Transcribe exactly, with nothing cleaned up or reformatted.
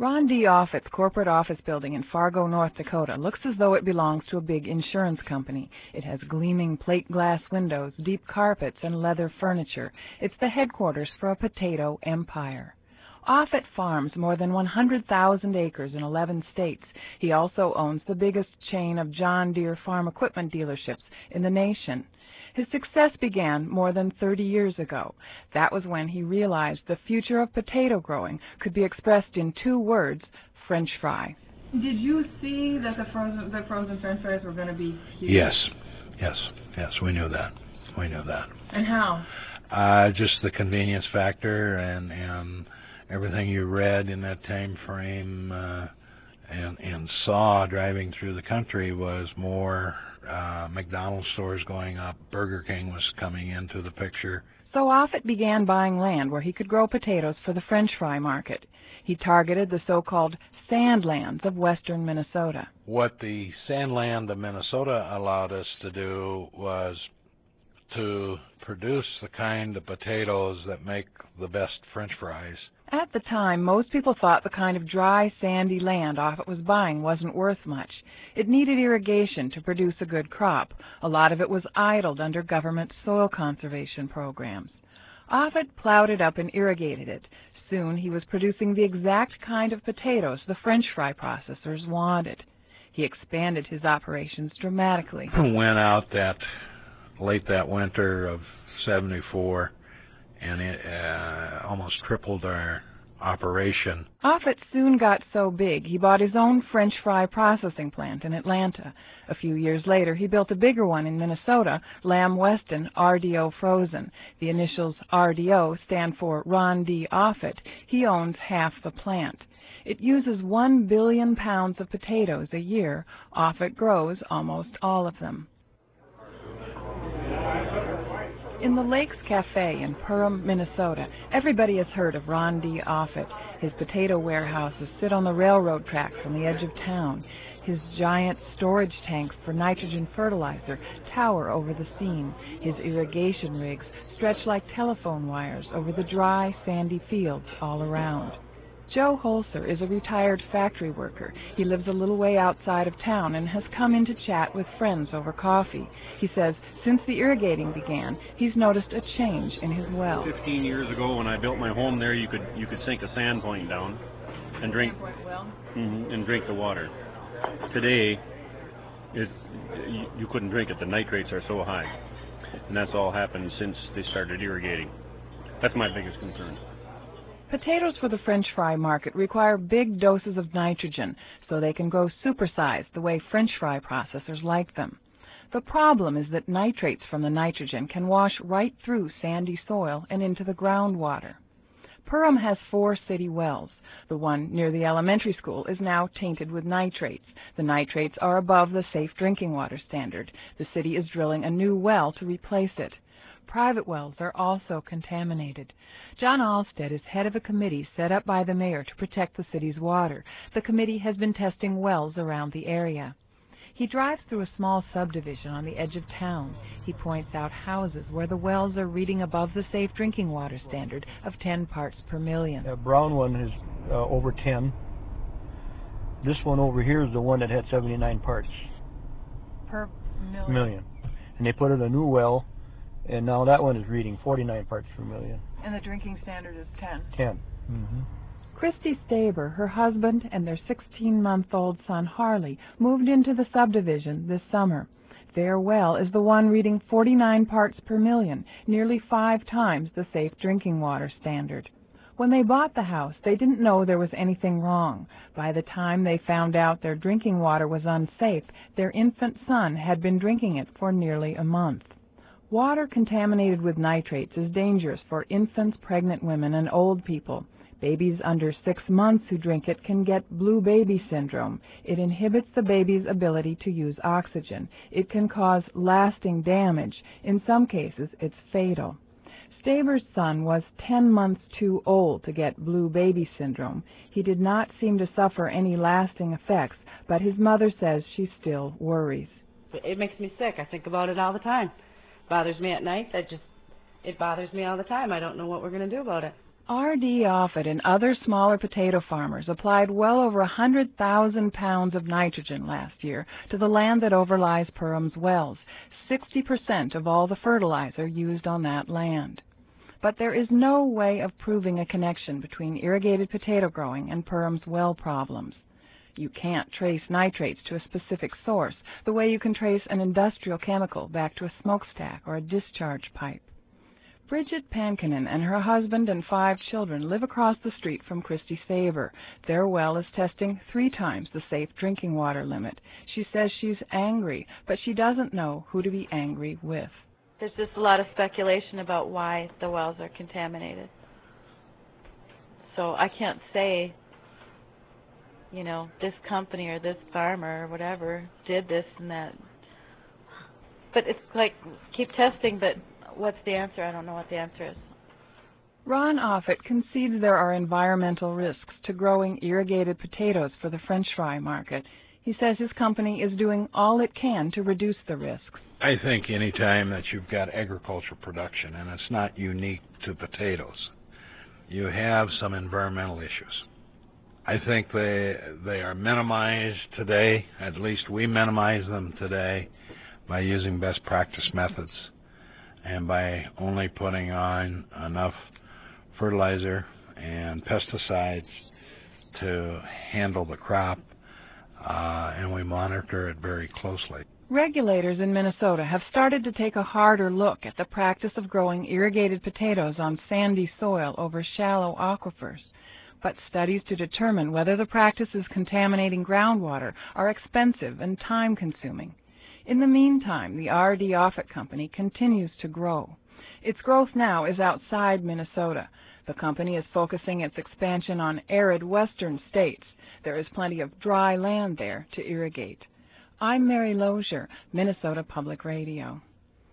Ron D. Offit's corporate office building in Fargo, North Dakota looks as though it belongs to a big insurance company. It has gleaming plate glass windows, deep carpets, and leather furniture. It's the headquarters for a potato empire. Offit farms more than one hundred thousand acres in eleven states. He also owns the biggest chain of John Deere farm equipment dealerships in the nation. His success began more than thirty years ago. That was when he realized the future of potato growing could be expressed in two words, French fry. Did you see that the frozen, the frozen French fries were going to be huge? Yes, yes, yes, we knew that. We knew that. And how? Uh, just the convenience factor and, and everything you read in that time frame uh, and, and saw driving through the country was more uh, McDonald's stores going up, Burger King was coming into the picture. So Offit began buying land where he could grow potatoes for the French fry market. He targeted the so-called sandlands of western Minnesota. What the sandland of Minnesota allowed us to do was to produce the kind of potatoes that make the best French fries. At the time, most people thought the kind of dry, sandy land Offit was buying wasn't worth much. It needed irrigation to produce a good crop. A lot of it was idled under government soil conservation programs. Offit plowed it up and irrigated it. Soon he was producing the exact kind of potatoes the French fry processors wanted. He expanded his operations dramatically. Went out that late that winter of seventy-four, and it uh, almost tripled our operation. Offit soon got so big he bought his own French fry processing plant in Atlanta. A few years later, he built a bigger one in Minnesota, Lamb Weston R D O Frozen. The initials R D O stand for Ron D. Offit. He owns half the plant. It uses one billion pounds of potatoes a year. Offit grows almost all of them. In the Lakes Cafe in Perham, Minnesota, everybody has heard of Ron D. Offit. His potato warehouses sit on the railroad tracks on the edge of town. His giant storage tanks for nitrogen fertilizer tower over the scene. His irrigation rigs stretch like telephone wires over the dry, sandy fields all around. Joe Holzer is a retired factory worker. He lives a little way outside of town and has come in to chat with friends over coffee. He says since the irrigating began, he's noticed a change in his well. Fifteen years ago, when I built my home there, you could you could sink a sand point down and drink well? mm-hmm, and drink the water. Today, it you, you couldn't drink it. The nitrates are so high, and that's all happened since they started irrigating. That's my biggest concern. Potatoes for the French fry market require big doses of nitrogen so they can grow supersized the way French fry processors like them. The problem is that nitrates from the nitrogen can wash right through sandy soil and into the groundwater. Perham has four city wells. The one near the elementary school is now tainted with nitrates. The nitrates are above the safe drinking water standard. The city is drilling a new well to replace it. Private wells are also contaminated. John Alstead is head of a committee set up by the mayor to protect the city's water. The committee has been testing wells around the area. He drives through a small subdivision on the edge of town. He points out houses where the wells are reading above the safe drinking water standard of ten parts per million. The brown one is uh, over ten. This one over here is the one that had seventy-nine parts Per million. million. And they put in a new well, and now that one is reading forty-nine parts per million. And the drinking standard is ten. ten. Mm-hmm. Christy Staber, her husband, and their sixteen-month-old son Harley moved into the subdivision this summer. Their well is the one reading forty-nine parts per million, nearly five times the safe drinking water standard. When they bought the house, they didn't know there was anything wrong. By the time they found out their drinking water was unsafe, their infant son had been drinking it for nearly a month. Water contaminated with nitrates is dangerous for infants, pregnant women, and old people. Babies under six months who drink it can get blue baby syndrome. It inhibits the baby's ability to use oxygen. It can cause lasting damage. In some cases, it's fatal. Staber's son was ten months too old to get blue baby syndrome. He did not seem to suffer any lasting effects, but his mother says she still worries. It makes me sick. I think about it all the time. Bothers me at night. That just, it bothers me all the time. I don't know what we're going to do about it. R D Offutt and other smaller potato farmers applied well over one hundred thousand pounds of nitrogen last year to the land that overlies Perham's wells, sixty percent of all the fertilizer used on that land. But there is no way of proving a connection between irrigated potato growing and Perham's well problems. You can't trace nitrates to a specific source the way you can trace an industrial chemical back to a smokestack or a discharge pipe. Bridget Pankinen and her husband and five children live across the street from Christy Saber. Their well is testing three times the safe drinking water limit. She says she's angry, but she doesn't know who to be angry with. There's just a lot of speculation about why the wells are contaminated. So I can't say, you know, this company or this farmer or whatever did this and that. But it's like, keep testing, but what's the answer? I don't know what the answer is. Ron Offutt concedes there are environmental risks to growing irrigated potatoes for the French fry market. He says his company is doing all it can to reduce the risks. I think any time that you've got agricultural production, and it's not unique to potatoes, you have some environmental issues. I think they they are minimized today. At least we minimize them today by using best practice methods and by only putting on enough fertilizer and pesticides to handle the crop, uh, and we monitor it very closely. Regulators in Minnesota have started to take a harder look at the practice of growing irrigated potatoes on sandy soil over shallow aquifers. But studies to determine whether the practice is contaminating groundwater are expensive and time-consuming. In the meantime, the R D Offutt Company continues to grow. Its growth now is outside Minnesota. The company is focusing its expansion on arid western states. There is plenty of dry land there to irrigate. I'm Mary Lozier, Minnesota Public Radio.